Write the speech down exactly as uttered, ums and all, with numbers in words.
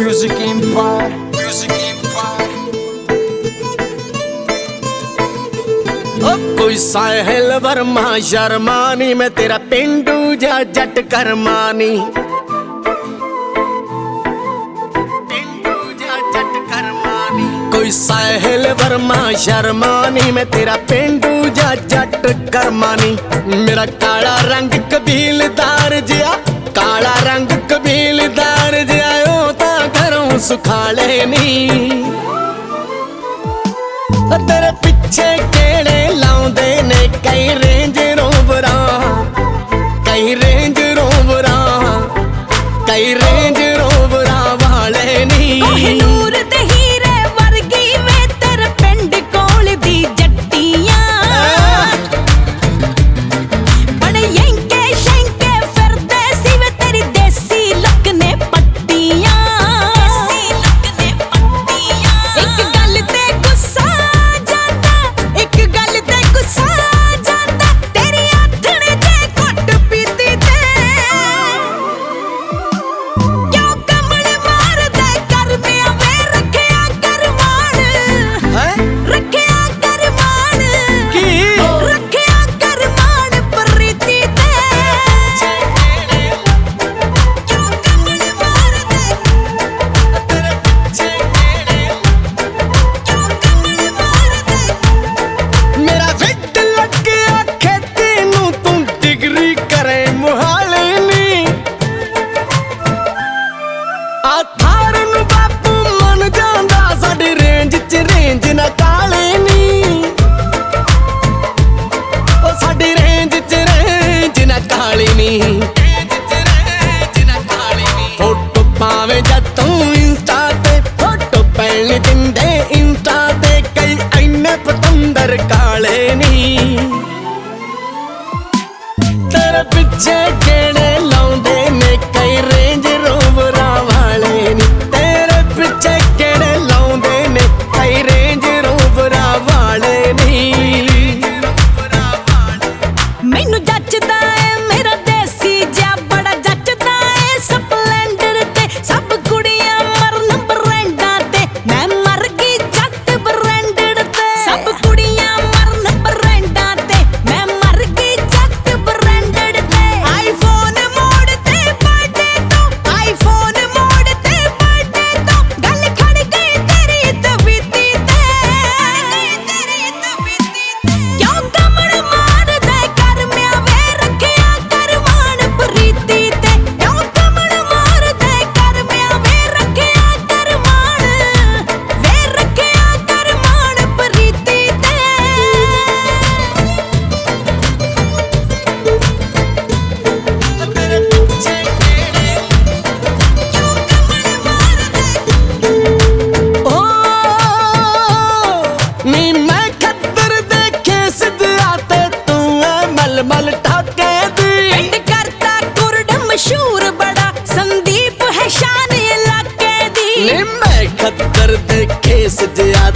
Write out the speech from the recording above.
Music Empire, Music Empire। ओ कोई साहिल वर्मा शर्मानी, मैं तेरा पिंडू जा जट करमानी। पिंडू जा जट करमानी। कोई साहिल वर्मा शर्मानी, मैं तेरा पिंडू जा जट करमानी। मेरा काला रंग कबीलदार जिया, काला रंग कबीलदार जिया, ओ तां घरों सुखाले नी। तेरे पिछे केड़े लाउंदे ने कई रेंज रोवरा, कई रेंज रोवरा, कई रेंज रोवरा वाले नी। कोहिनूर ते हीरे वर्गी वे तेरे पिंड कोल दी जट्टियां, बड़े यंके शंके फिरदे सी वे तेरी देसी लुक ने पट्टियां। देसी लुक ने पट्टियां। एक गल ते गुस्सा जांदा, एक गल ते गुस्सा जांदा, तेरी आथणे ते घुट पीती ते क्यों कमल मारदे करमिया वे रखिया करमान। रखिया करमान की रखिया करमान प्रीति ते क्यों कमल मारदे तेरे पिछे केड़े, क्यों कमल मारदे। मेरा फिट लगिया खेती नू, तू डिग्री करे मुहाले नी। आ थार नू बापू मन जांदा, साडी रेंज च रेंज ना काले नी। ओ साडी रेंज च रेंज ना काली नी। फोटो पावे जद तू इंस्टा ते, फोटो पैण दिंदे इंस्टा ते कई इन्ने पतंदर काले नी। तेरे पिछे केड़े लाउंदे ने कई रेंज रोवरा वाले नी। तेरे पिछे केड़े लाउंदे ने कई रेंज रोवरा वाले नी। मैनू जचदा है मेरा देसी जिहा, बड़ा जचदा है स्पलेंडर ते। सब कुड़ियां मरन ब्रांडां ते, मैं मर गई जट ब्रांडेड ते। सब कुड़ियां मरन ब्रांडां ते, मैं मर गई जट ब्रांडेड ते। आईफोन मोड़ ते बर्थडे तो, आईफोन मोड़ ते बर्थडे तो, गल खड़ गई तेरी तबीती ते। तेरी तबीती ते क्यों कमल मारदे करमिया वे रखिया करमान प्रीति ते। क्यों कमल मारदे करमिया वे रखिया करमान, वे रखिया करमान प्रीति ते। तेरे पिछे केड़े, क्यों कमल मारदे ओ नी मैं खद्दर देखे सिद्धरा ते, तू है मलमल ठाके दी। पिंड करता कुर्ड मशहूर बड़ा, संदीप है शान इलाके दी। नी मैं खद्दर देखे सिद्धरा